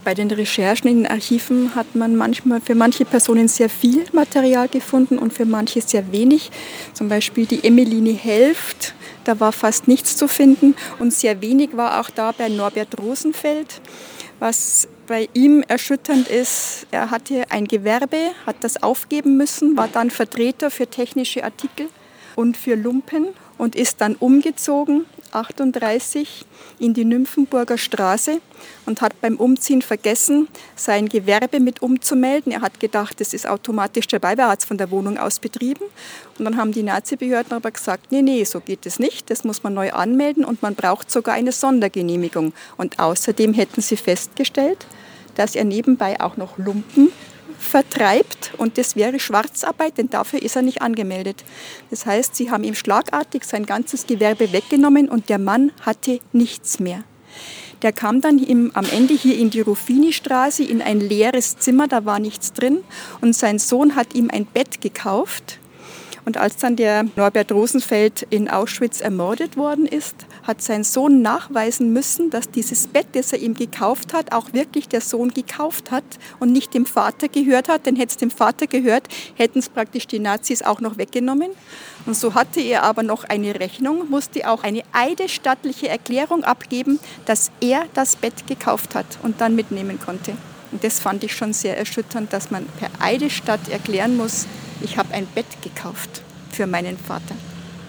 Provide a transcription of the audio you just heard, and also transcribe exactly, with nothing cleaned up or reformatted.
Bei den Recherchen in den Archiven hat man manchmal für manche Personen sehr viel Material gefunden und für manche sehr wenig. Zum Beispiel die Emmeline Helft, da war fast nichts zu finden und sehr wenig war auch da bei Norbert Rosenfeld. Was bei ihm erschütternd ist, er hatte ein Gewerbe, hat das aufgeben müssen, war dann Vertreter für technische Artikel und für Lumpen und ist dann umgezogen, achtunddreißig, in die Nymphenburger Straße und hat beim Umziehen vergessen, sein Gewerbe mit umzumelden. Er hat gedacht, das ist automatisch dabei, er hat es von der Wohnung aus betrieben. Und dann haben die Nazi-Behörden aber gesagt, nee, nee, so geht es nicht, das muss man neu anmelden und man braucht sogar eine Sondergenehmigung. Und außerdem hätten sie festgestellt, dass er nebenbei auch noch Lumpen vertreibt und das wäre Schwarzarbeit, denn dafür ist er nicht angemeldet. Das heißt, sie haben ihm schlagartig sein ganzes Gewerbe weggenommen und der Mann hatte nichts mehr. Der kam dann im, am Ende hier in die Ruffini-Straße in ein leeres Zimmer, da war nichts drin und sein Sohn hat ihm ein Bett gekauft. Und als dann der Norbert Rosenfeld in Auschwitz ermordet worden ist, hat sein Sohn nachweisen müssen, dass dieses Bett, das er ihm gekauft hat, auch wirklich der Sohn gekauft hat und nicht dem Vater gehört hat. Denn hätte es dem Vater gehört, hätten es praktisch die Nazis auch noch weggenommen. Und so hatte er aber noch eine Rechnung, musste auch eine eidesstattliche Erklärung abgeben, dass er das Bett gekauft hat und dann mitnehmen konnte. Und das fand ich schon sehr erschütternd, dass man per Eidesstatt erklären muss, ich habe ein Bett gekauft für meinen Vater.